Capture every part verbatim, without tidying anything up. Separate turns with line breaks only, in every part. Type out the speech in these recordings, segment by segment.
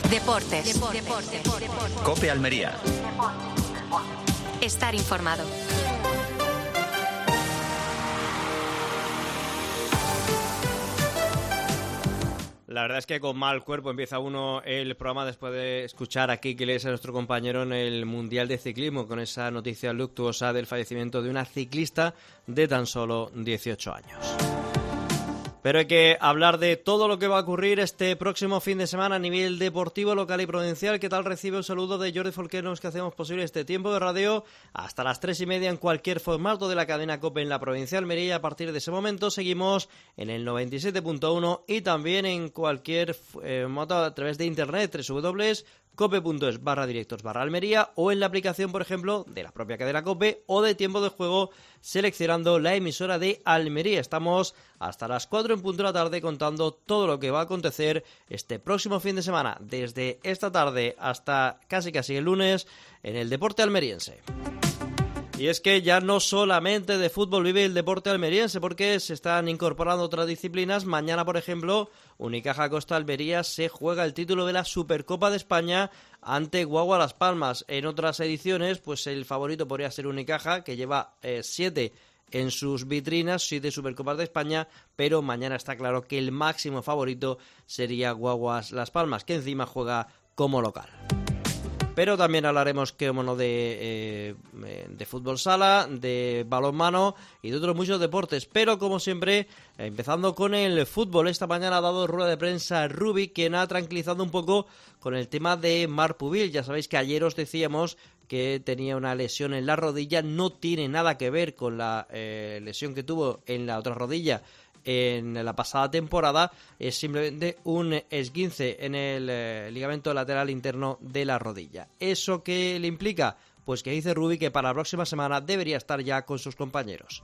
Deportes. Deportes. Deportes. Deportes.
COPE Almería.
Estar informado.
La verdad es que con mal cuerpo empieza uno el programa después de escuchar aquí que lees a nuestro compañero en el Mundial de Ciclismo con esa noticia luctuosa del fallecimiento de una ciclista de tan solo dieciocho años. Pero hay que hablar de todo lo que va a ocurrir este próximo fin de semana a nivel deportivo, local y provincial. ¿Qué tal? Recibe un saludo de Jordi Folqueros, que hacemos posible este tiempo de radio hasta las tres y media en cualquier formato de la cadena COPE en la provincia de Almería. A partir de ese momento seguimos en el noventa y siete punto uno y también en cualquier eh, modo a través de internet, doble u doble u doble u punto cope punto es barra directos barra Almería, o en la aplicación, por ejemplo, de la propia cadena COPE o de Tiempo de Juego, seleccionando la emisora de Almería. Estamos hasta las cuatro en punto de la tarde contando todo lo que va a acontecer este próximo fin de semana, desde esta tarde hasta casi casi el lunes, en el deporte almeriense. Y es que ya no solamente de fútbol vive el deporte almeriense, porque se están incorporando otras disciplinas. Mañana, por ejemplo, Unicaja Costa Almería se juega el título de la Supercopa de España ante Guagua Las Palmas. En otras ediciones, pues el favorito podría ser Unicaja, que lleva eh, siete en sus vitrinas, siete Supercopas de España, pero mañana está claro que el máximo favorito sería Guaguas Las Palmas, que encima juega como local. Pero también hablaremos, como no, de, eh, de fútbol sala, de balonmano y de otros muchos deportes. Pero, como siempre, empezando con el fútbol. Esta mañana ha dado rueda de prensa Rubi, quien ha tranquilizado un poco con el tema de Marc Pubil. Ya sabéis que ayer os decíamos que tenía una lesión en la rodilla. No tiene nada que ver con la eh, lesión que tuvo en la otra rodilla en la pasada temporada. Es simplemente un esguince en el eh, ligamento lateral interno de la rodilla. ¿Eso qué le implica? Pues que dice Rubi que para la próxima semana debería estar ya con sus compañeros.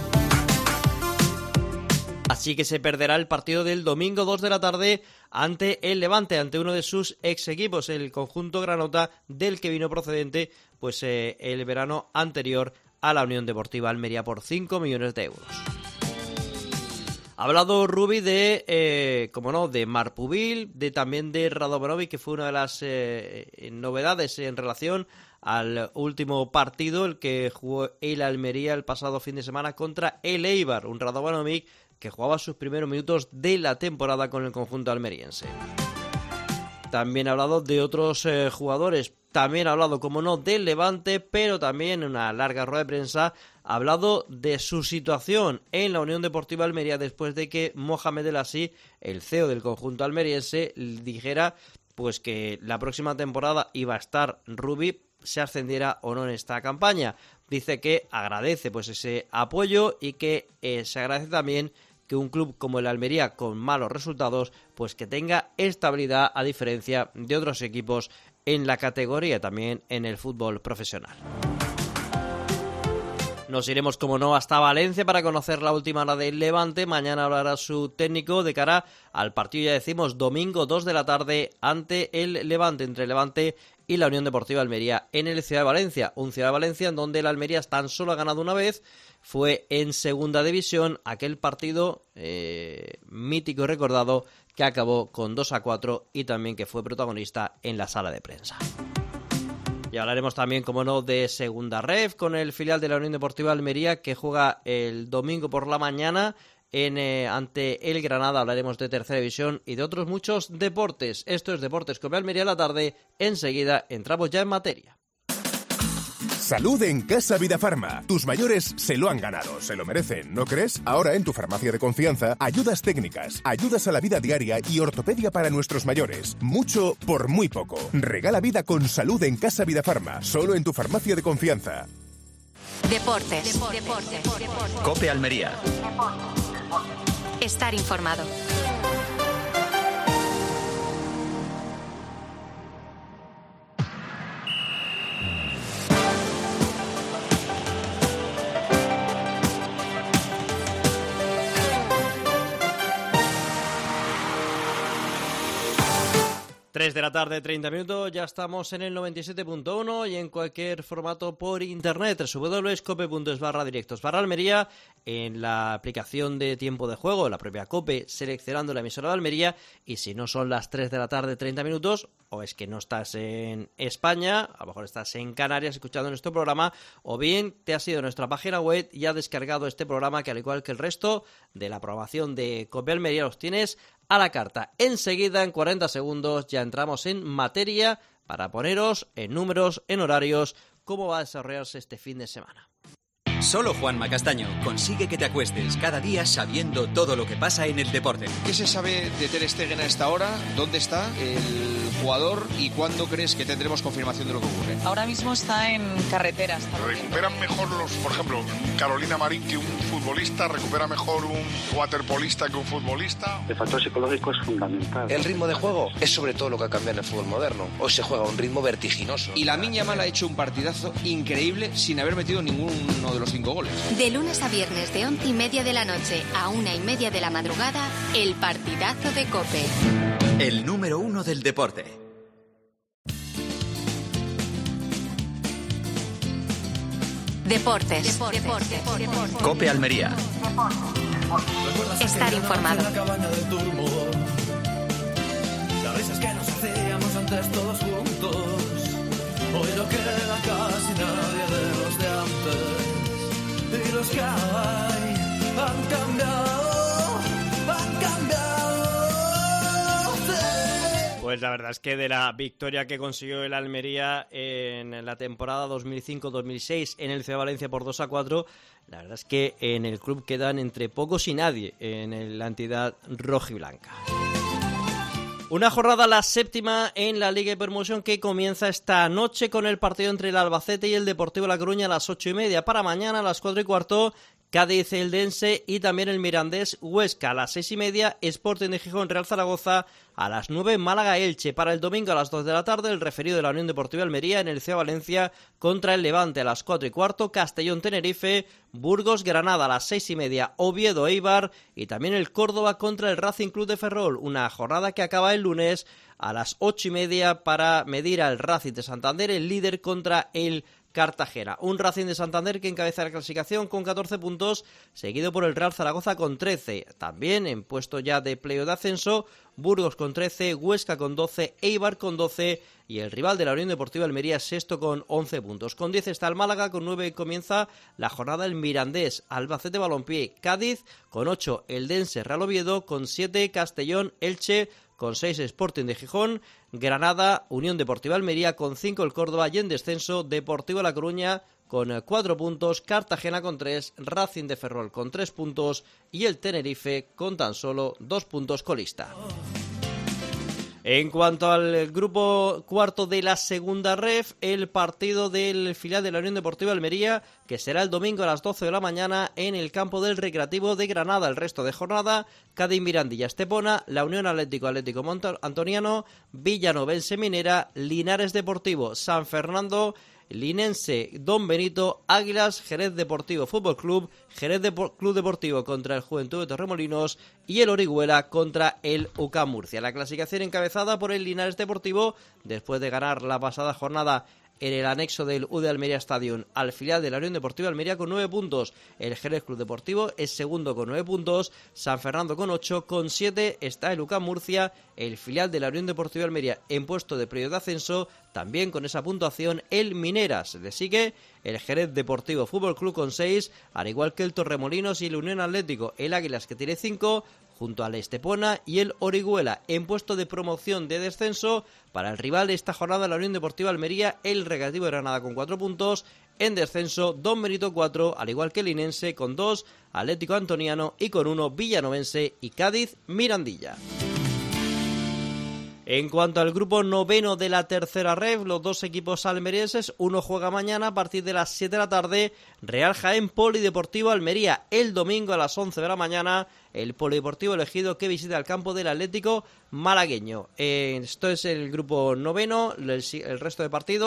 Así que se perderá el partido del domingo dos de la tarde ante el Levante, ante uno de sus ex equipos, el conjunto granota, del que vino procedente pues eh, el verano anterior a la Unión Deportiva Almería por cinco millones de euros. Ha hablado Rubi de, eh, como no, de Marc Pubil, de también de Radovanovic, que fue una de las eh, novedades en relación al último partido, el que jugó el Almería el pasado fin de semana contra el Eibar, un Radovanovic que jugaba sus primeros minutos de la temporada con el conjunto almeriense. También ha hablado de otros eh, jugadores. También ha hablado, como no, del Levante, pero también en una larga rueda de prensa ha hablado de su situación en la Unión Deportiva Almería después de que Mohamed El Assi, el C E O del conjunto almeriense, dijera pues que la próxima temporada iba a estar Rubi, se ascendiera o no en esta campaña. Dice que agradece pues ese apoyo y que eh, se agradece también que un club como el Almería, con malos resultados, pues que tenga estabilidad a diferencia de otros equipos en la categoría, también en el fútbol profesional. Nos iremos, como no, hasta Valencia para conocer la última hora del Levante. Mañana hablará su técnico de cara al partido, ya decimos, domingo dos de la tarde ante el Levante, entre el Levante y la Unión Deportiva Almería en el Ciudad de Valencia. Un Ciudad de Valencia en donde el Almería tan solo ha ganado una vez, fue en segunda división, aquel partido eh, mítico y recordado que acabó con dos a cuatro y también que fue protagonista en la sala de prensa. Y hablaremos también, como no, de Segunda Ref con el filial de la Unión Deportiva Almería que juega el domingo por la mañana en, eh, ante el Granada. Hablaremos de Tercera División y de otros muchos deportes. Esto es Deportes COPE Almería a la tarde. Enseguida entramos ya en materia.
Salud en Casa Vidafarma. Tus mayores se lo han ganado, se lo merecen, ¿no crees? Ahora en tu farmacia de confianza, ayudas técnicas, ayudas a la vida diaria y ortopedia para nuestros mayores. Mucho por muy poco. Regala vida con salud en Casa Vidafarma, solo en tu farmacia de confianza.
Deportes. Deportes. Deportes. Deportes.
COPE Almería.
Estar informado.
tres de la tarde, treinta minutos, ya estamos en el noventa y siete punto uno y en cualquier formato por internet, doble u doble u doble u punto cope punto es barra directos barra Almería, en la aplicación de tiempo de juego, la propia Cope, seleccionando la emisora de Almería, y si no son las tres de la tarde, treinta minutos, o es que no estás en España, a lo mejor estás en Canarias escuchando nuestro programa, o bien te has ido a nuestra página web y has descargado este programa que, al igual que el resto de la programación de Cope Almería, los tienes a la carta. Enseguida, en cuarenta segundos, ya entramos en materia para poneros en números, en horarios, cómo va a desarrollarse este fin de semana.
Solo Juanma Castaño consigue que te acuestes cada día sabiendo todo lo que pasa en el deporte.
¿Qué se sabe de Ter Stegen a esta hora? ¿Dónde está el jugador? ¿Y cuándo crees que tendremos confirmación de lo que ocurre?
Ahora mismo está en carretera. Está
¿Recuperan mejor los, por ejemplo, Carolina Marín que un futbolista? ¿Recupera mejor un waterpolista que un futbolista?
El factor psicológico es fundamental.
El ritmo de juego es sobre todo lo que ha cambiado en el fútbol moderno. Hoy se juega a un ritmo vertiginoso.
Y Lamine Yamal ha hecho un partidazo increíble sin haber metido ninguno de los cinco goles.
De lunes a viernes de once y media de la noche a una y media de la madrugada, el partidazo de COPE.
El número uno del deporte.
Deportes. Deportes. Deportes. Deportes.
COPE Almería.
Estar informado.
Las risas que nos hacíamos antes todos juntos. Hoy no queda casi nadie de los de antes. Y los que hay han cambiado, han cambiado.
Pues la verdad es que de la victoria que consiguió el Almería en la temporada dos mil cinco dos mil seis en el C Valencia por dos a cuatro, la verdad es que en el club quedan entre pocos y nadie en la entidad rojiblanca. Una jornada, la séptima en la Liga de Promoción, que comienza esta noche con el partido entre el Albacete y el Deportivo La Coruña a las ocho y media. Para mañana a las cuatro y cuarto, Cádiz Eldense y también el Mirandés Huesca. A las seis y media, Sporting de Gijón Real Zaragoza. A las nueve, Málaga Elche. Para el domingo a las dos de la tarde, el referido de la Unión Deportiva Almería en el C E A Valencia contra el Levante. A las cuatro y cuarto, Castellón Tenerife, Burgos Granada. A las seis y media, Oviedo Eibar y también el Córdoba contra el Racing Club de Ferrol. Una jornada que acaba el lunes a las ocho y media para medir al Racing de Santander, el líder, contra el Cartagena. Un Racing de Santander que encabeza la clasificación con catorce puntos, seguido por el Real Zaragoza con trece. También en puesto ya de playoff de ascenso, Burgos con trece, Huesca con doce, Eibar con doce y el rival de la Unión Deportiva Almería sexto con once puntos. Con diez está el Málaga, con nueve comienza la jornada el Mirandés, Albacete Balompié, Cádiz con ocho, Eldense Real Oviedo con siete, Castellón Elche con seis, Sporting de Gijón, Granada, Unión Deportiva Almería con cinco, el Córdoba, y en descenso Deportivo La Coruña con cuatro puntos, Cartagena con tres, Racing de Ferrol con tres puntos y el Tenerife con tan solo dos puntos colista. En cuanto al grupo cuarto de la segunda ref, el partido del filial de la Unión Deportiva Almería, que será el domingo a las doce de la mañana en el campo del Recreativo de Granada. El resto de jornada, Cádiz Mirandilla Estepona, la Unión Atlético Atlético Monta- Antoniano, Villanovense Minera, Linares Deportivo San Fernando, Linense Don Benito, Águilas Jerez Deportivo Fútbol Club, Jerez Depor- Club Deportivo contra el Juventud de Torremolinos y el Orihuela contra el U C A M Murcia. La clasificación encabezada por el Linares Deportivo, después de ganar la pasada jornada en el anexo del U D Almería Stadium al filial de la Unión Deportiva Almería con nueve puntos. El Jerez Club Deportivo es segundo con nueve puntos, San Fernando con ocho, con siete está el U C A M Murcia, el filial de la Unión Deportiva Almería en puesto de playoff de ascenso, también con esa puntuación el Mineras. Le sigue el Jerez Deportivo Fútbol Club con seis, al igual que el Torremolinos y el Unión Atlético, el Águilas, que tiene cinco, junto al Estepona y el Orihuela en puesto de promoción de descenso. Para el rival de esta jornada, la Unión Deportiva Almería, el Recreativo de Granada con cuatro puntos, en descenso Don Benito cuatro, al igual que el Linense con dos, Atlético Antoniano y con uno Villanovense y Cádiz Mirandilla. En cuanto al grupo noveno de la tercera ref, los dos equipos almerienses, uno juega mañana a partir de las siete de la tarde, Real Jaén Polideportivo Almería. El domingo a las once de la mañana, el Polideportivo elegido que visita el campo del Atlético malagueño. Eh, esto es el grupo noveno, el, el resto de partidos,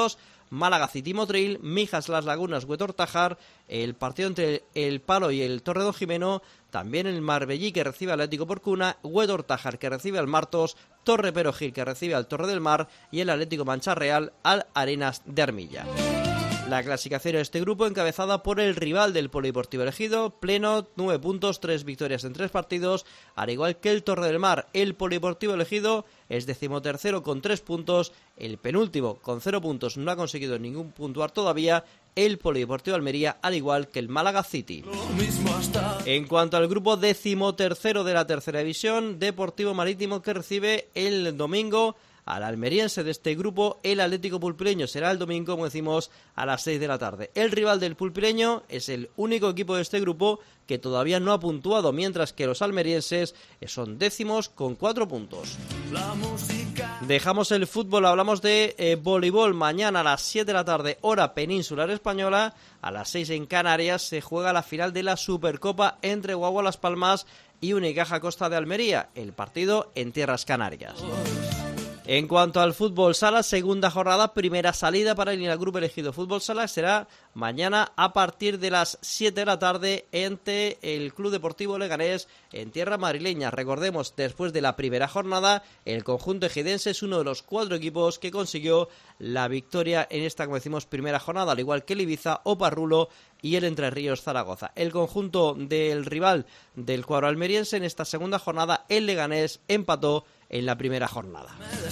Málaga City Motril, Mijas Las Lagunas Huetor Tajar, el partido entre el Palo y el Torredón Jimeno, también el Marbellí que recibe al Atlético Porcuna, Huetor Tajar que recibe al Martos, Torre Perogil que recibe al Torre del Mar y el Atlético Mancha Real al Arenas de Armilla. La clasificación de este grupo encabezada por el rival del Polideportivo Ejido, Pleno, nueve puntos, tres victorias en tres partidos, al igual que el Torre del Mar. El Polideportivo Ejido es decimotercero con tres puntos, el penúltimo con cero puntos no ha conseguido ningún puntuar todavía, el Polideportivo Almería, al igual que el Málaga City. En cuanto al grupo decimotercero de la tercera división, Deportivo Marítimo que recibe el domingo al almeriense de este grupo, el Atlético Pulpileño. Será el domingo, como decimos, a las seis de la tarde. El rival del Pulpileño es el único equipo de este grupo que todavía no ha puntuado, mientras que los almerienses son décimos con cuatro puntos. Dejamos el fútbol, hablamos de eh, voleibol. Mañana a las siete de la tarde, hora peninsular española, a las seis en Canarias, se juega la final de la Supercopa entre Guagua Las Palmas y Unicaja Costa de Almería. El partido en tierras canarias. En cuanto al fútbol sala, segunda jornada, primera salida para el Grupo Elegido Fútbol Sala será mañana a partir de las siete de la tarde ante el Club Deportivo Leganés en tierra madrileña. Recordemos, después de la primera jornada, el conjunto ejidense es uno de los cuatro equipos que consiguió la victoria en esta, como decimos, primera jornada, al igual que el Ibiza, Oparrulo y el Entre Ríos Zaragoza. El conjunto del rival del cuadro almeriense en esta segunda jornada, el Leganés, empató en la primera jornada.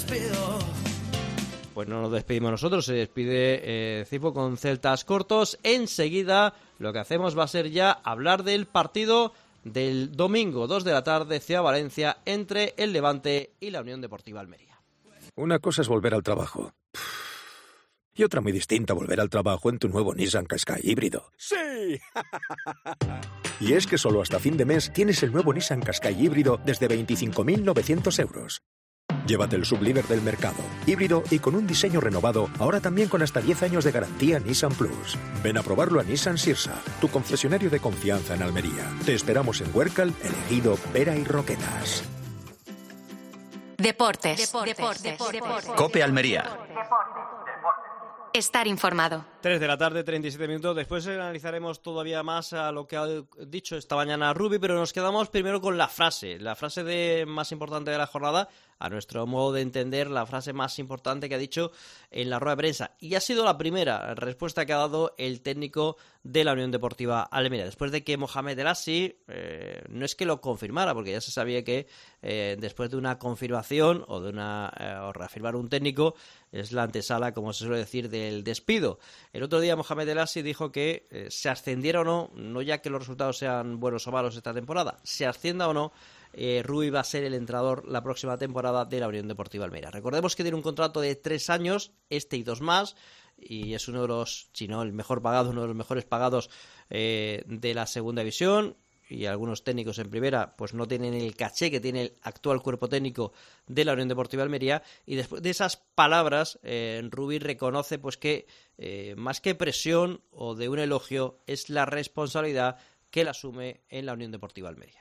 Pues no nos despedimos nosotros, se despide eh, Cipo con Celtas Cortos. Enseguida lo que hacemos va a ser ya hablar del partido del domingo, dos de la tarde, Ciudad Valencia, entre el Levante y la Unión Deportiva Almería.
Una cosa es volver al trabajo. Y otra muy distinta, volver al trabajo en tu nuevo Nissan Qashqai híbrido.
¡Sí!
Y es que solo hasta fin de mes tienes el nuevo Nissan Qashqai híbrido desde veinticinco mil novecientos euros. Llévate el sublíder del mercado, híbrido y con un diseño renovado, ahora también con hasta diez años de garantía Nissan Plus. Ven a probarlo a Nissan Sirsa, tu concesionario de confianza en Almería. Te esperamos en Huércal, El Ejido, Vera y Roquetas.
Deportes. Deportes. Deportes. Deportes.
COPE Almería.
Estar informado.
tres de la tarde, treinta y siete minutos. Después analizaremos todavía más a lo que ha dicho esta mañana Rubi, pero nos quedamos primero con la frase. La frase de más importante de la jornada, a nuestro modo de entender, la frase más importante que ha dicho en la rueda de prensa. Y ha sido la primera respuesta que ha dado el técnico de la Unión Deportiva Almería. Después de que Mohamed El Assi, eh, no es que lo confirmara, porque ya se sabía que eh, después de una confirmación o de una eh, o reafirmar un técnico, es la antesala, como se suele decir, del despido. El otro día Mohamed El Assi dijo que eh, se ascendiera o no, no ya que los resultados sean buenos o malos esta temporada, se ascienda o no, eh, Rui va a ser el entrenador la próxima temporada de la Unión Deportiva Almería. Recordemos que tiene un contrato de tres años, este y dos más, y es uno de los, si no el mejor pagado, uno de los mejores pagados eh, de la segunda división. Y algunos técnicos en primera pues no tienen el caché que tiene el actual cuerpo técnico de la Unión Deportiva Almería. Y después de esas palabras, eh, Rubí reconoce pues que eh, más que presión o de un elogio, es la responsabilidad que él asume en la Unión Deportiva Almería.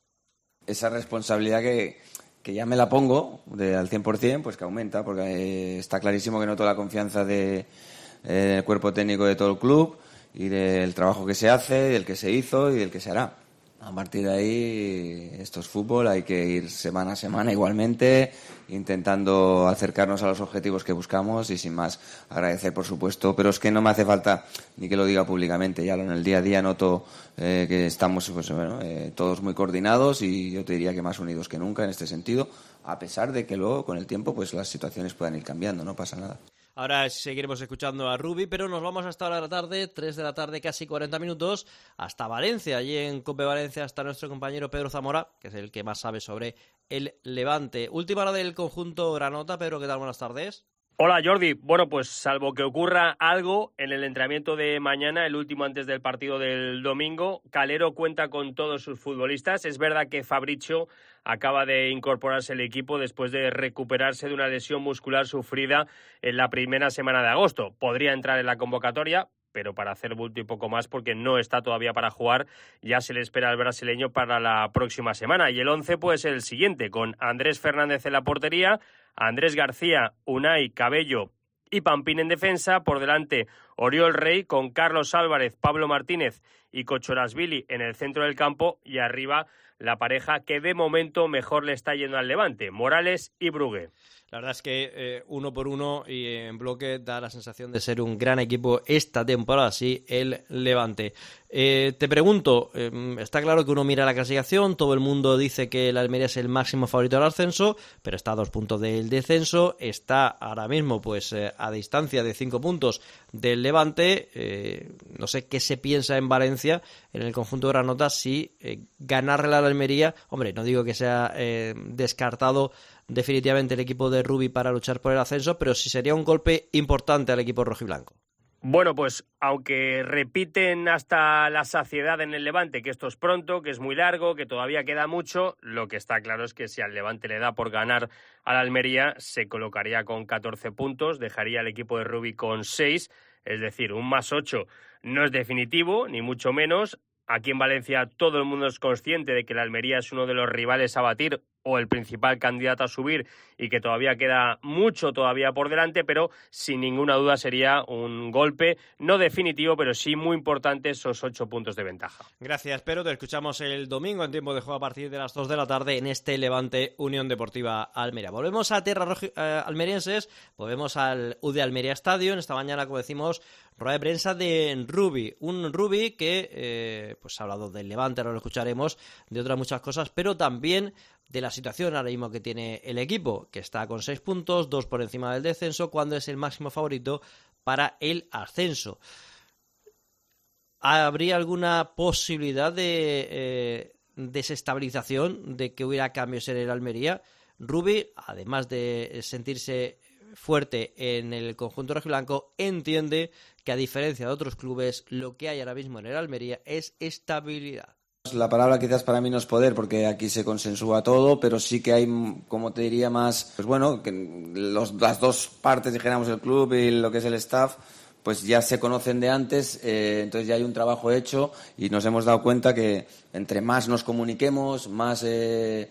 Esa responsabilidad que, que ya me la pongo de, al cien por ciento, pues que aumenta, porque eh, está clarísimo que noto la confianza del de, eh, cuerpo técnico de todo el club y del trabajo que se hace, del que se hizo y del que se hará. A partir de ahí, esto es fútbol, hay que ir semana a semana igualmente, intentando acercarnos a los objetivos que buscamos y sin más agradecer, por supuesto, pero es que no me hace falta ni que lo diga públicamente, ya en el día a día noto eh, que estamos pues, bueno, eh, todos muy coordinados y yo te diría que más unidos que nunca en este sentido, a pesar de que luego con el tiempo pues las situaciones puedan ir cambiando, no pasa nada.
Ahora seguiremos escuchando a Rubi, pero nos vamos hasta la tarde, tres de la tarde, casi cuarenta minutos, hasta Valencia. Allí en COPE Valencia está nuestro compañero Pedro Zamora, que es el que más sabe sobre el Levante. Última hora del conjunto granota. Pedro, ¿qué tal? Buenas tardes.
Hola Jordi, bueno pues salvo que ocurra algo en el entrenamiento de mañana, el último antes del partido del domingo, Calero cuenta con todos sus futbolistas. Es verdad que Fabricio acaba de incorporarse al equipo después de recuperarse de una lesión muscular sufrida en la primera semana de agosto. Podría entrar en la convocatoria, pero para hacer bulto y poco más porque no está todavía para jugar. Ya se le espera al brasileño para la próxima semana. Y el once pues el siguiente, con Andrés Fernández en la portería, Andrés García, Unai, Cabello y Pampín en defensa. Por delante, Oriol Rey con Carlos Álvarez, Pablo Martínez y Kochorashvili en el centro del campo. Y arriba, la pareja que de momento mejor le está yendo al Levante, Morales y Brugge.
La verdad es que eh, uno por uno y en bloque da la sensación de ser un gran equipo esta temporada, sí, el Levante. Eh, te pregunto, eh, está claro que uno mira la clasificación, todo el mundo dice que el Almería es el máximo favorito del ascenso, pero está a dos puntos del descenso, está ahora mismo pues eh, a distancia de cinco puntos del Levante. Eh, no sé qué se piensa en Valencia, en el conjunto de Granota, si eh, ganarle a la Almería, hombre, no digo que sea eh, descartado definitivamente el equipo de Rubi para luchar por el ascenso, pero sí sería un golpe importante al equipo rojiblanco.
Bueno, pues aunque repiten hasta la saciedad en el Levante que esto es pronto, que es muy largo, que todavía queda mucho, lo que está claro es que si al Levante le da por ganar a la Almería, se colocaría con catorce puntos, dejaría al equipo de Rubi con seis, es decir, un más ocho no es definitivo, ni mucho menos. Aquí en Valencia todo el mundo es consciente de que la Almería es uno de los rivales a batir o el principal candidato a subir y que todavía queda mucho todavía por delante, pero sin ninguna duda sería un golpe no definitivo, pero sí muy importante esos ocho puntos de ventaja.
Gracias, Pedro. Te escuchamos el domingo en tiempo de juego a partir de las dos de la tarde en este Levante Unión Deportiva Almería. Volvemos a tierras roji- eh, almerienses, volvemos al U D Almería Stadium. Esta mañana, como decimos, rueda de prensa de Rubi, un Rubi que eh, pues ha hablado del Levante, ahora lo escucharemos, de otras muchas cosas, pero también de la situación ahora mismo que tiene el equipo, que está con seis puntos, dos por encima del descenso, cuando es el máximo favorito para el ascenso. ¿Habría alguna posibilidad de eh, desestabilización, de que hubiera cambios en el Almería? Rubi, además de sentirse fuerte en el conjunto rojiblanco, entiende que a diferencia de otros clubes, lo que hay ahora mismo en el Almería es estabilidad.
La palabra quizás para mí no es poder, porque aquí se consensúa todo, pero sí que hay, como te diría, más, pues bueno, que los, las dos partes, dijéramos, el club y lo que es el staff, pues ya se conocen de antes, eh, entonces ya hay un trabajo hecho y nos hemos dado cuenta que entre más nos comuniquemos, más eh,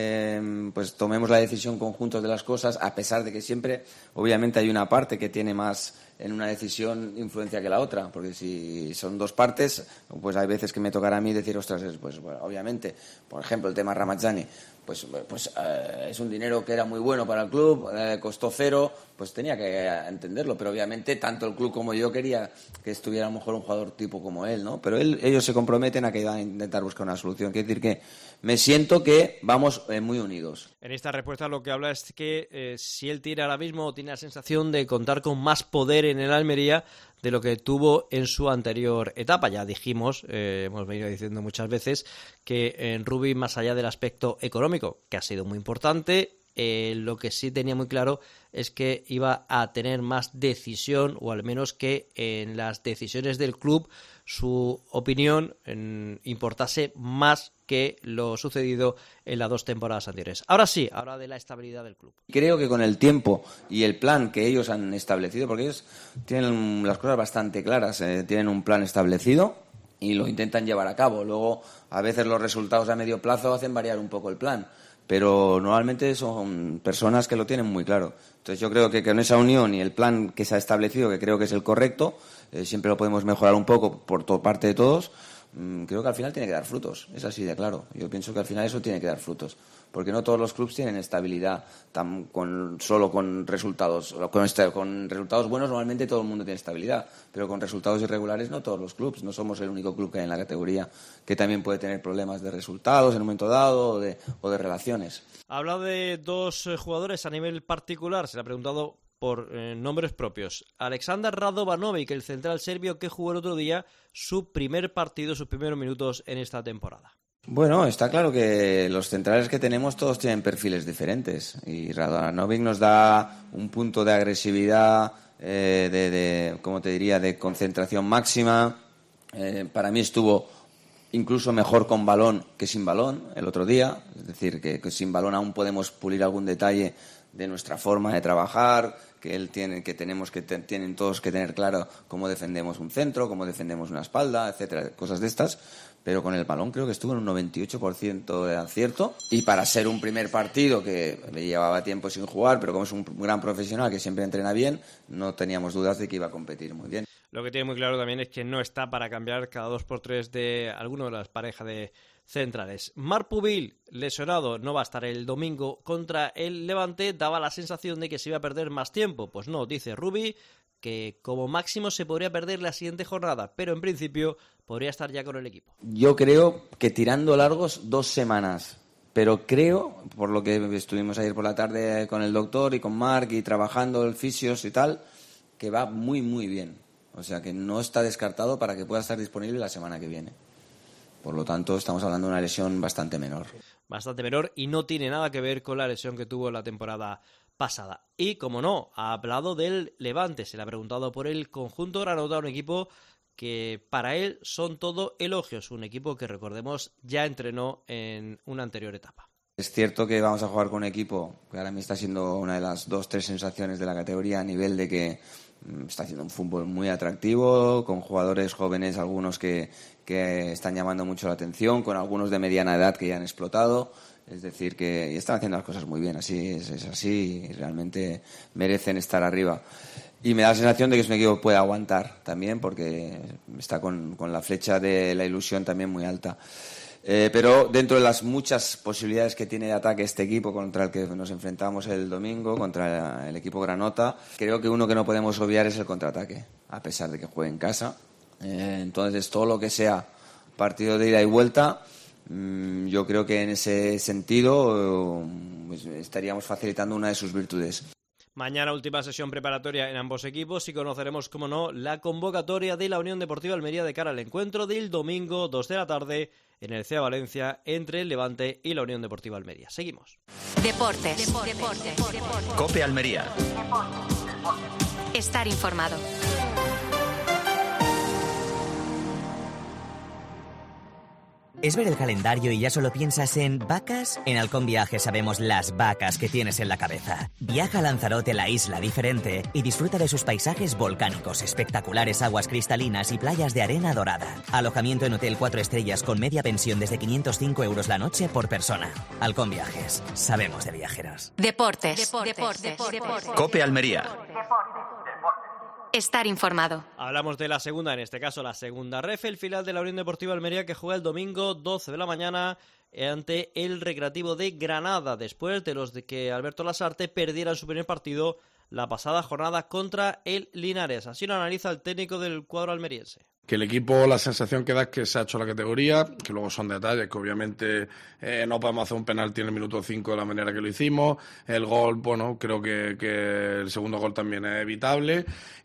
eh, pues tomemos la decisión conjuntos de las cosas, a pesar de que siempre, obviamente, hay una parte que tiene más en una decisión influencia que la otra, porque si son dos partes, pues hay veces que me tocará a mí decir, ostras, pues bueno, obviamente, por ejemplo, el tema Ramazani, pues, pues eh, es un dinero que era muy bueno para el club, eh, costó cero, pues tenía que entenderlo, pero obviamente tanto el club como yo quería que estuviera a lo mejor un jugador tipo como él, ¿no? Pero él, ellos se comprometen a que van a intentar buscar una solución, quiere decir que me siento que vamos eh, muy unidos.
En esta respuesta lo que habla es que eh, si él tiene ahora mismo, tiene la sensación de contar con más poder en el Almería de lo que tuvo en su anterior etapa. Ya dijimos, eh, hemos venido diciendo muchas veces, que en Rubi, más allá del aspecto económico, que ha sido muy importante, eh, lo que sí tenía muy claro es que iba a tener más decisión, o al menos que en las decisiones del club su opinión en, importase más que lo sucedido en las dos temporadas anteriores. Ahora sí, ahora de la estabilidad del club.
Creo que con el tiempo y el plan que ellos han establecido, porque ellos tienen las cosas bastante claras, eh, tienen un plan establecido y lo intentan llevar a cabo. Luego, a veces los resultados a medio plazo hacen variar un poco el plan, pero normalmente son personas que lo tienen muy claro. Entonces yo creo que con esa unión y el plan que se ha establecido, que creo que es el correcto, eh, siempre lo podemos mejorar un poco por to- parte de todos, mmm, creo que al final tiene que dar frutos, es así de claro. Yo pienso que al final eso tiene que dar frutos, porque no todos los clubes tienen estabilidad tan con, solo con resultados. Con, este, con resultados buenos normalmente todo el mundo tiene estabilidad, pero con resultados irregulares no todos los clubes. No somos el único club que hay en la categoría que también puede tener problemas de resultados en un momento dado o de, o de relaciones.
Ha hablado de dos eh, jugadores a nivel particular, se le ha preguntado por eh, nombres propios. Aleksandar Radovanovic, el central serbio que jugó el otro día su primer partido, sus primeros minutos en esta temporada.
Bueno, está claro que los centrales que tenemos todos tienen perfiles diferentes y Radovanovic nos da un punto de agresividad, eh, de, de, ¿cómo te diría?, de concentración máxima. Eh, para mí estuvo incluso mejor con balón que sin balón el otro día, es decir, que, que sin balón aún podemos pulir algún detalle de nuestra forma de trabajar, que él tiene, que tenemos que te, tienen todos que tener claro cómo defendemos un centro, cómo defendemos una espalda, etcétera, cosas de estas. pero con el balón creo que estuvo en un noventa y ocho por ciento de acierto, y para ser un primer partido que le llevaba tiempo sin jugar, pero como es un gran profesional que siempre entrena bien, no teníamos dudas de que iba a competir muy bien.
Lo que tiene muy claro también es que no está para cambiar cada dos por tres de alguno de las parejas de centrales. Marc Pubil, lesionado, no va a estar el domingo contra el Levante. Daba la sensación de que se iba a perder más tiempo. Pues no, dice Rubi que como máximo se podría perder la siguiente jornada, pero en principio podría estar ya con el equipo.
Yo creo que tirando largos dos semanas, pero creo, por lo que estuvimos ayer por la tarde con el doctor y con Marc y trabajando el fisios y tal, que va muy muy bien. O sea que no está descartado para que pueda estar disponible la semana que viene. Por lo tanto, estamos hablando de una lesión bastante menor.
Bastante menor y no tiene nada que ver con la lesión que tuvo la temporada pasada. Y, como no, ha hablado del Levante. Se le ha preguntado por el conjunto granota, un equipo que para él son todo elogios. Un equipo que, recordemos, ya entrenó en una anterior etapa.
Es cierto que vamos a jugar con un equipo que ahora mismo está siendo una de las dos, tres sensaciones de la categoría a nivel de que está haciendo un fútbol muy atractivo, con jugadores jóvenes, algunos que, que están llamando mucho la atención, con algunos de mediana edad que ya han explotado. Es decir, que están haciendo las cosas muy bien, así es, es así, y realmente merecen estar arriba. Y me da la sensación de que es un equipo que puede aguantar también, porque está con, con la flecha de la ilusión también muy alta. Eh, pero dentro de las muchas posibilidades que tiene de ataque este equipo contra el que nos enfrentamos el domingo, contra el equipo granota, creo que uno que no podemos obviar es el contraataque, a pesar de que juegue en casa. Eh, entonces, todo lo que sea partido de ida y vuelta, mmm, yo creo que en ese sentido pues, estaríamos facilitando una de sus virtudes.
Mañana última sesión preparatoria en ambos equipos y conoceremos, como no, la convocatoria de la Unión Deportiva Almería de cara al encuentro del domingo dos de la tarde en el C E A Valencia entre el Levante y la Unión Deportiva Almería. Seguimos.
Deportes. Deportes. Deportes. Deportes.
COPE Almería.
Estar informado.
¿Es ver el calendario y ya solo piensas en vacas? En Halcón Viajes sabemos las vacas que tienes en la cabeza. Viaja a Lanzarote, la isla diferente, y disfruta de sus paisajes volcánicos, espectaculares aguas cristalinas y playas de arena dorada. Alojamiento en hotel cuatro estrellas con media pensión desde quinientos cinco euros la noche por persona. Halcón Viajes. Sabemos de viajeros.
Deportes. Deportes. Deportes. Deportes.
COPE Almería.
Estar informado.
Hablamos de la segunda, en este caso la segunda ref, el filial de la Unión Deportiva Almería que juega el domingo doce de la mañana ante el Recreativo de Granada, después de los de que Alberto Lasarte perdiera en su primer partido la pasada jornada contra el Linares. Así lo analiza el técnico del cuadro almeriense.
Que el equipo, la sensación que da es que se ha hecho la categoría, que luego son detalles, que obviamente eh, no podemos hacer un penalti en el minuto cinco de la manera que lo hicimos. El gol, bueno, creo que, que el segundo gol también es evitable.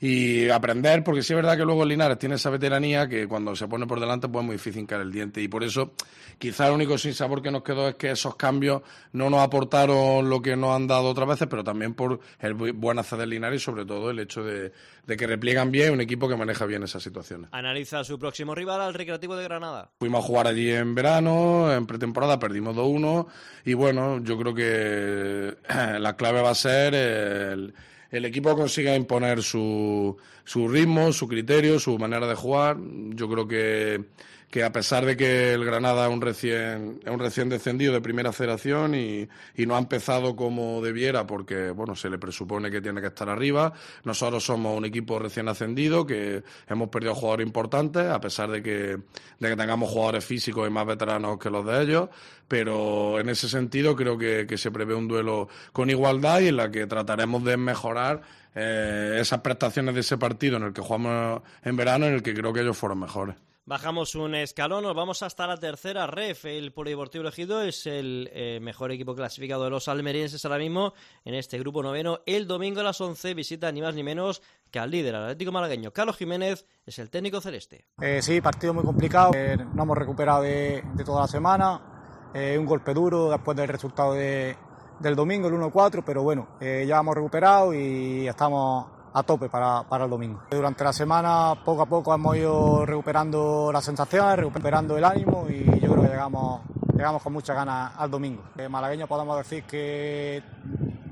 Y aprender, porque sí es verdad que luego el Linares tiene esa veteranía que cuando se pone por delante pues es muy difícil hincar el diente. Y por eso, quizá el único sinsabor que nos quedó es que esos cambios no nos aportaron lo que nos han dado otras veces, pero también por el buen hacer del Linares y sobre todo el hecho de, de que repliegan bien, un equipo que maneja bien esas situaciones.
Analiza su próximo rival, al Recreativo de Granada.
Fuimos a jugar allí en verano, en pretemporada perdimos dos uno y bueno, yo creo que la clave va a ser el, el equipo consiga imponer su, su ritmo, su criterio, su manera de jugar. Yo creo que que a pesar de que el Granada es un recién es un recién descendido de primera federación y, y no ha empezado como debiera porque bueno se le presupone que tiene que estar arriba, nosotros somos un equipo recién ascendido que hemos perdido jugadores importantes a pesar de que, de que tengamos jugadores físicos y más veteranos que los de ellos, pero en ese sentido creo que, que se prevé un duelo con igualdad y en la que trataremos de mejorar eh, esas prestaciones de ese partido en el que jugamos en verano, en el que creo que ellos fueron mejores.
Bajamos un escalón, nos vamos hasta la tercera ref. El Polideportivo Ejido es el eh, mejor equipo clasificado de los almerienses ahora mismo en este grupo noveno. El domingo a las once visita ni más ni menos que al líder, al Atlético malagueño. Carlos Jiménez es el técnico celeste.
Eh, sí, partido muy complicado, eh, no hemos recuperado de, de toda la semana, eh, un golpe duro después del resultado de, del domingo, el uno cuatro, pero bueno, eh, ya hemos recuperado y estamos a tope para, para el domingo. Durante la semana poco a poco hemos ido recuperando las sensaciones, recuperando el ánimo y yo creo que llegamos, llegamos con muchas ganas al domingo. En malagueño podemos decir que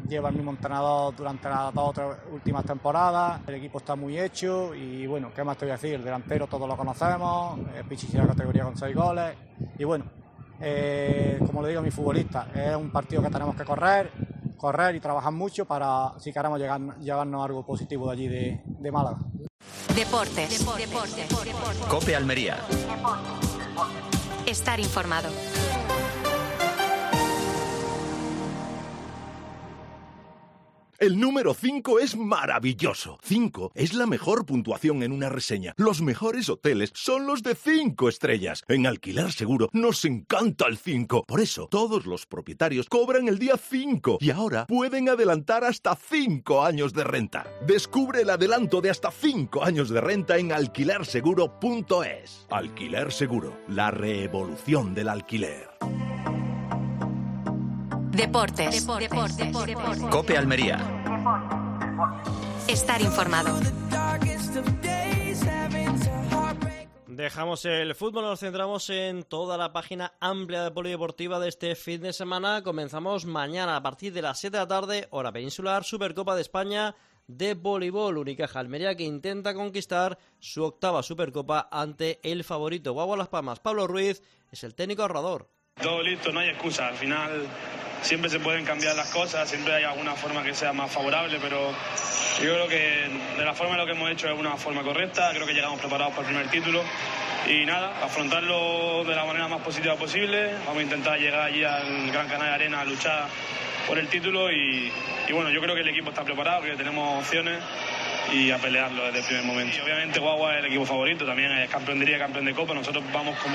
lleva el mismo entrenador durante las dos o tres últimas temporadas, el equipo está muy hecho y bueno, ¿qué más te voy a decir? El delantero todos lo conocemos, el Pichichi de la categoría con seis goles y bueno, eh, como le digo a mis futbolistas, es un partido que tenemos que correr, correr y trabajar mucho para si queremos llegar, llevarnos algo positivo de allí de, de Málaga.
Deportes. Deportes. Deportes. Deportes.
COPE Almería.
Estar informado.
El número cinco es maravilloso. cinco es la mejor puntuación en una reseña. Los mejores hoteles son los de cinco estrellas. En Alquiler Seguro nos encanta el cinco. Por eso, todos los propietarios cobran el día cinco y ahora pueden adelantar hasta cinco años de renta. Descubre el adelanto de hasta cinco años de renta en alquiler seguro punto es. Alquiler Seguro, la revolución del alquiler.
Deportes. Deportes. Deportes. Deportes.
COPE Almería.
Estar informado.
Dejamos el fútbol, nos centramos en toda la página amplia de polideportiva de este fin de semana. Comenzamos mañana a partir de las siete de la tarde, hora peninsular, Supercopa de España de voleibol. Unicaja Almería que intenta conquistar su octava Supercopa ante el favorito Guagua Las Palmas. Pablo Ruiz es el técnico ahorrador.
Todo listo, no hay excusa. Al final siempre se pueden cambiar las cosas, siempre hay alguna forma que sea más favorable, pero yo creo que de la forma en lo que hemos hecho es una forma correcta. Creo que llegamos preparados para el primer título y nada, afrontarlo de la manera más positiva posible. Vamos a intentar llegar allí al Gran Canaria Arena a luchar por el título y, y bueno, yo creo que el equipo está preparado, que tenemos opciones y a pelearlo desde el primer momento. Y obviamente Guagua es el equipo favorito, también es campeón de liga, campeón de Copa. Nosotros vamos como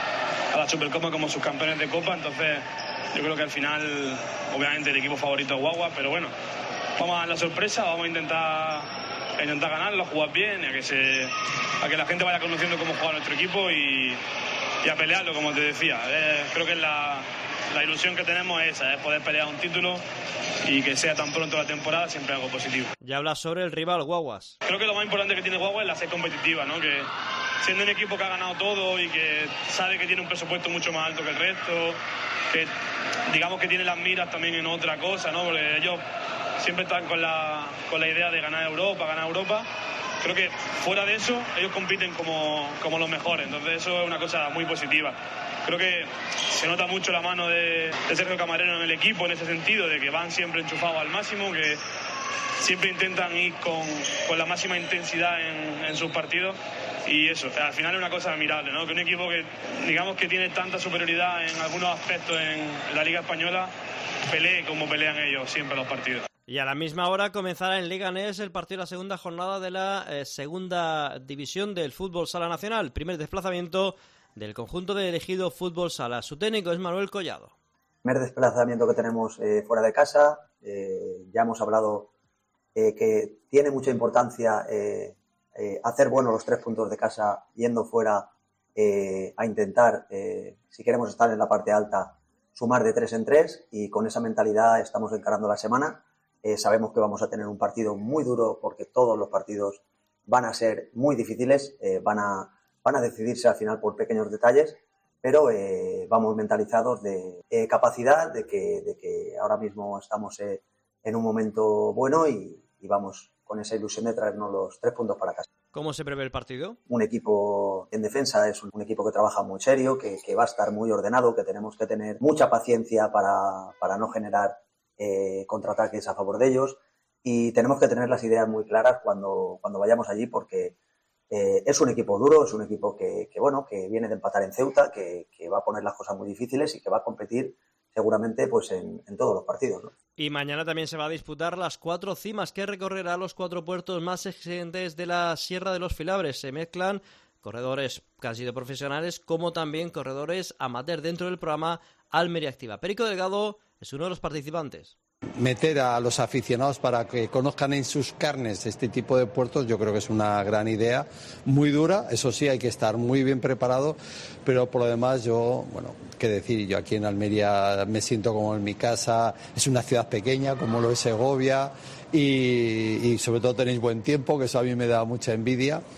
a la Supercopa como subcampeones de Copa, entonces yo creo que al final obviamente el equipo favorito es Guagua, pero bueno, vamos a dar la sorpresa, vamos a intentar, a intentar ganarlo, a jugar bien, a que, se, a que la gente vaya conociendo cómo juega nuestro equipo y, y a pelearlo, como te decía. Eh, creo que la, la ilusión que tenemos es esa, es poder pelear un título y que sea tan pronto la temporada siempre algo positivo.
Ya hablas sobre el rival Guaguas.
Creo que lo más importante que tiene Guagua es la ser competitiva, ¿no? Que siendo un equipo que ha ganado todo y que sabe que tiene un presupuesto mucho más alto que el resto, que digamos que tiene las miras también en otra cosa, ¿no? Porque ellos siempre están con la, con la idea de ganar Europa, ganar Europa. Creo que fuera de eso ellos compiten como, como los mejores, entonces eso es una cosa muy positiva. Creo que se nota mucho la mano de, de Sergio Camarero en el equipo en ese sentido, de que van siempre enchufados al máximo, que siempre intentan ir con, con la máxima intensidad en, en sus partidos. Y eso, al final es una cosa admirable, ¿no? Que un equipo que, digamos, que tiene tanta superioridad en algunos aspectos en la Liga Española, pelee como pelean ellos siempre los partidos.
Y a la misma hora comenzará en Leganés el partido de la segunda jornada de la eh, segunda división del Fútbol Sala Nacional. Primer desplazamiento del conjunto de Elegido Fútbol Sala. Su técnico es Manuel Collado.
Primer desplazamiento que tenemos eh, fuera de casa. Eh, ya hemos hablado eh, que tiene mucha importancia eh, Eh, hacer buenos los tres puntos de casa yendo fuera eh, a intentar, eh, si queremos estar en la parte alta, sumar de tres en tres y con esa mentalidad estamos encarando la semana. Eh, sabemos que vamos a tener un partido muy duro porque todos los partidos van a ser muy difíciles, eh, van a, van a decidirse al final por pequeños detalles, pero eh, vamos mentalizados de eh, capacidad, de que, de que ahora mismo estamos eh, en un momento bueno y, y vamos con esa ilusión de traernos los tres puntos para casa.
¿Cómo se prevé el partido?
Un equipo en defensa es un, un equipo que trabaja muy serio, que, que va a estar muy ordenado, que tenemos que tener mucha paciencia para, para no generar eh, contraataques a favor de ellos y tenemos que tener las ideas muy claras cuando, cuando vayamos allí porque eh, es un equipo duro, es un equipo que, que, bueno, que viene de empatar en Ceuta, que, que va a poner las cosas muy difíciles y que va a competir seguramente pues en, en todos los partidos, ¿no?
Y mañana también se va a disputar las cuatro cimas que recorrerá los cuatro puertos más exigentes de la Sierra de los Filabres. Se mezclan corredores casi de profesionales como también corredores amateur dentro del programa Almería Activa. Perico Delgado es uno de los participantes.
Meter a los aficionados para que conozcan en sus carnes este tipo de puertos, yo creo que es una gran idea, muy dura, eso sí, hay que estar muy bien preparado, pero por lo demás yo, bueno, qué decir, yo aquí en Almería me siento como en mi casa, es una ciudad pequeña como lo es Segovia y, y sobre todo tenéis buen tiempo, que eso a mí me da mucha envidia.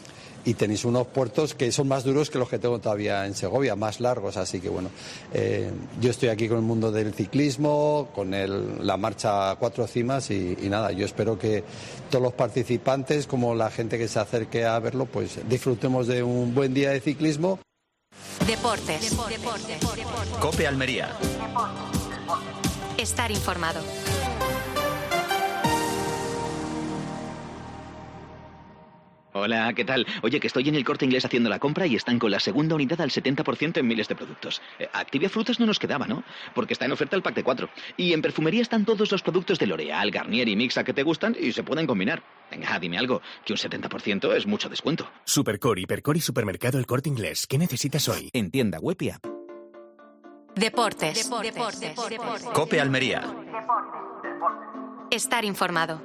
y tenéis unos puertos que son más duros que los que tengo todavía en Segovia, más largos, así que bueno, eh, yo estoy aquí con el mundo del ciclismo, con el, la marcha a cuatro cimas y, y nada, yo espero que todos los participantes, como la gente que se acerque a verlo, pues disfrutemos de un buen día de ciclismo.
Deportes. Deportes. Deportes.
COPE Almería.
Estar informado.
Hola, ¿qué tal? Oye, que estoy en el Corte Inglés haciendo la compra y están con la segunda unidad al setenta por ciento en miles de productos. Eh, Activia Frutas no nos quedaba, ¿no? Porque está en oferta el pack de cuatro. Y en perfumería están todos los productos de L'Oréal, Garnier y Mixa que te gustan y se pueden combinar. Venga, dime algo, que un setenta por ciento es mucho descuento.
Supercore, Hipercore y Supermercado El Corte Inglés. ¿Qué necesitas hoy?
En tienda web y app.
Deportes. Deportes. Deportes. Deportes.
COPE Almería.
Estar informado.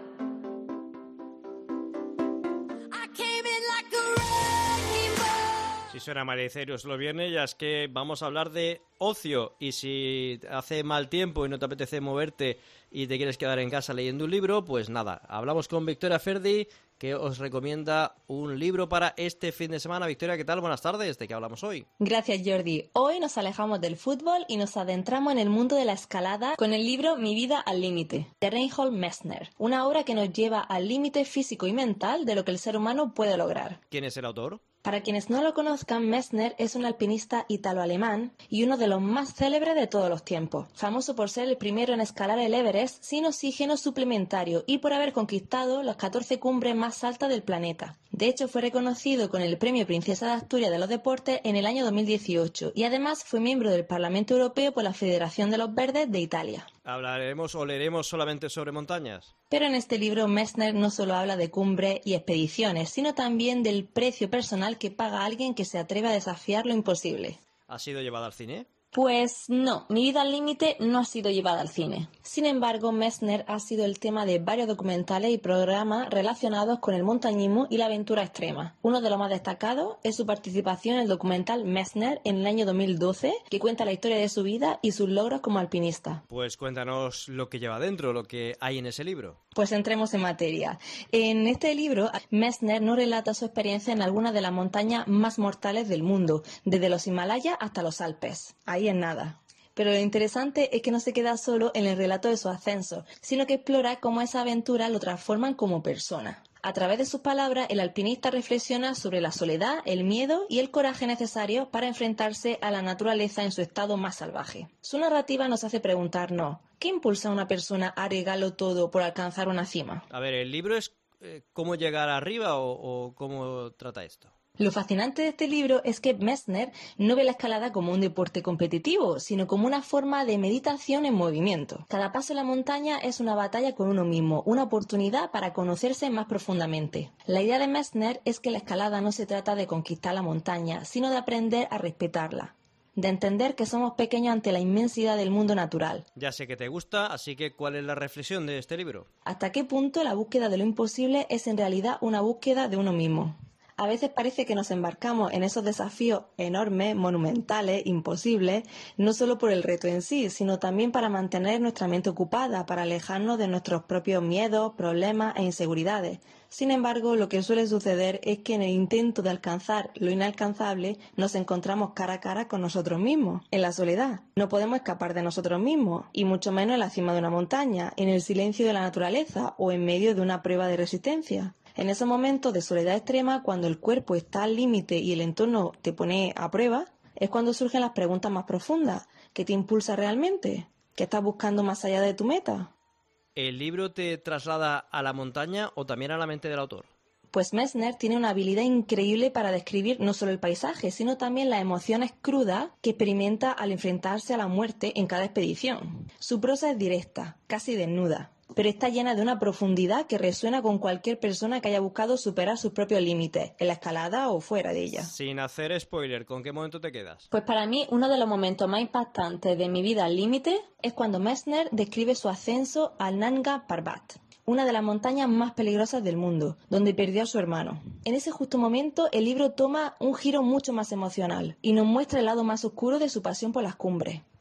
Si suena María Cerios los viernes, ya es que vamos a hablar de ocio. Y si hace mal tiempo y no te apetece moverte y te quieres quedar en casa leyendo un libro, pues nada, hablamos con Victoria Ferdi, que os recomienda un libro para este fin de semana. Victoria, ¿qué tal? Buenas tardes. ¿De qué hablamos hoy?
Gracias, Jordi. Hoy nos alejamos del fútbol y nos adentramos en el mundo de la escalada con el libro Mi vida al límite, de Reinhold Messner, una obra que nos lleva al límite físico y mental de lo que el ser humano puede lograr.
¿Quién es el autor?
Para quienes no lo conozcan, Messner es un alpinista italo-alemán y uno de los más célebres de todos los tiempos, famoso por ser el primero en escalar el Everest sin oxígeno suplementario y por haber conquistado las catorce cumbres más altas del planeta. De hecho, fue reconocido con el Premio Princesa de Asturias de los Deportes en el año dos mil dieciocho y además fue miembro del Parlamento Europeo por la Federación de los Verdes de Italia.
¿Hablaremos o leeremos solamente sobre montañas?
Pero en este libro Messner no solo habla de cumbres y expediciones, sino también del precio personal que paga alguien que se atreve a desafiar lo imposible.
¿Ha sido llevada al cine?
Pues no, Mi vida al límite no ha sido llevada al cine. Sin embargo, Messner ha sido el tema de varios documentales y programas relacionados con el montañismo y la aventura extrema. Uno de los más destacados es su participación en el documental Messner en el año dos mil doce, que cuenta la historia de su vida y sus logros como alpinista.
Pues cuéntanos lo que lleva dentro, lo que hay en ese libro.
Pues entremos en materia. En este libro, Messner nos relata su experiencia en algunas de las montañas más mortales del mundo, desde los Himalayas hasta los Alpes. Ahí en nada. Pero lo interesante es que no se queda solo en el relato de sus ascensos, sino que explora cómo esa aventura lo transforman como persona. A través de sus palabras, el alpinista reflexiona sobre la soledad, el miedo y el coraje necesarios para enfrentarse a la naturaleza en su estado más salvaje. Su narrativa nos hace preguntarnos, ¿qué impulsa a una persona a arriesgarlo todo por alcanzar una cima?
A ver, ¿el libro es eh, cómo llegar arriba o, o cómo trata esto?
Lo fascinante de este libro es que Messner no ve la escalada como un deporte competitivo, sino como una forma de meditación en movimiento. Cada paso en la montaña es una batalla con uno mismo, una oportunidad para conocerse más profundamente. La idea de Messner es que la escalada no se trata de conquistar la montaña, sino de aprender a respetarla, de entender que somos pequeños ante la inmensidad del mundo natural.
Ya sé que te gusta, así que ¿cuál es la reflexión de este libro?
¿Hasta qué punto la búsqueda de lo imposible es en realidad una búsqueda de uno mismo? A veces parece que nos embarcamos en esos desafíos enormes, monumentales, imposibles, no solo por el reto en sí, sino también para mantener nuestra mente ocupada, para alejarnos de nuestros propios miedos, problemas e inseguridades. Sin embargo, lo que suele suceder es que en el intento de alcanzar lo inalcanzable nos encontramos cara a cara con nosotros mismos, en la soledad. No podemos escapar de nosotros mismos, y mucho menos en la cima de una montaña, en el silencio de la naturaleza o en medio de una prueba de resistencia. En esos momentos de soledad extrema, cuando el cuerpo está al límite y el entorno te pone a prueba, es cuando surgen las preguntas más profundas. ¿Qué te impulsa realmente? ¿Qué estás buscando más allá de tu meta?
¿El libro te traslada a la montaña o también a la mente del autor?
Pues Messner tiene una habilidad increíble para describir no solo el paisaje, sino también las emociones crudas que experimenta al enfrentarse a la muerte en cada expedición. Su prosa es directa, casi desnuda, pero está llena de una profundidad que resuena con cualquier persona que haya buscado superar sus propios límites, en la escalada o fuera de ella.
Sin hacer spoiler, ¿con qué momento te quedas?
Pues para mí, uno de los momentos más impactantes de mi vida al límite es cuando Messner describe su ascenso al Nanga Parbat, una de las montañas más peligrosas del mundo, donde perdió a su hermano. En ese justo momento, el libro toma un giro mucho más emocional y nos muestra el lado más oscuro de su pasión por las cumbres.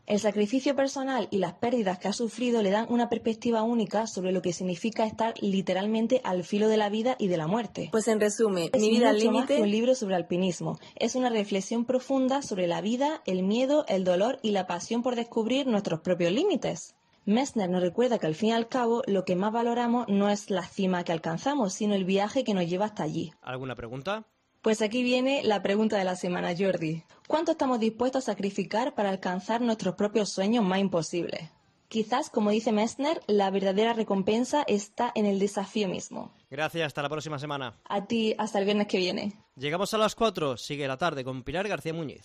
El sacrificio personal y las pérdidas que ha sufrido le dan una perspectiva única sobre lo que significa estar literalmente al filo de la vida y de la muerte.
Pues en resumen,
Es
Mi vida al
mucho más
límite...
que un libro sobre alpinismo. Es una reflexión profunda sobre la vida, el miedo, el dolor y la pasión por descubrir nuestros propios límites. Messner nos recuerda que al fin y al cabo lo que más valoramos no es la cima que alcanzamos, sino el viaje que nos lleva hasta allí.
¿Alguna pregunta?
Pues aquí viene la pregunta de la semana, Jordi. ¿Cuánto estamos dispuestos a sacrificar para alcanzar nuestros propios sueños más imposibles? Quizás, como dice Messner, la verdadera recompensa está en el desafío mismo.
Gracias, hasta la próxima semana.
A ti, hasta el viernes que viene.
Llegamos a las cuatro, sigue la tarde con Pilar García Muñiz.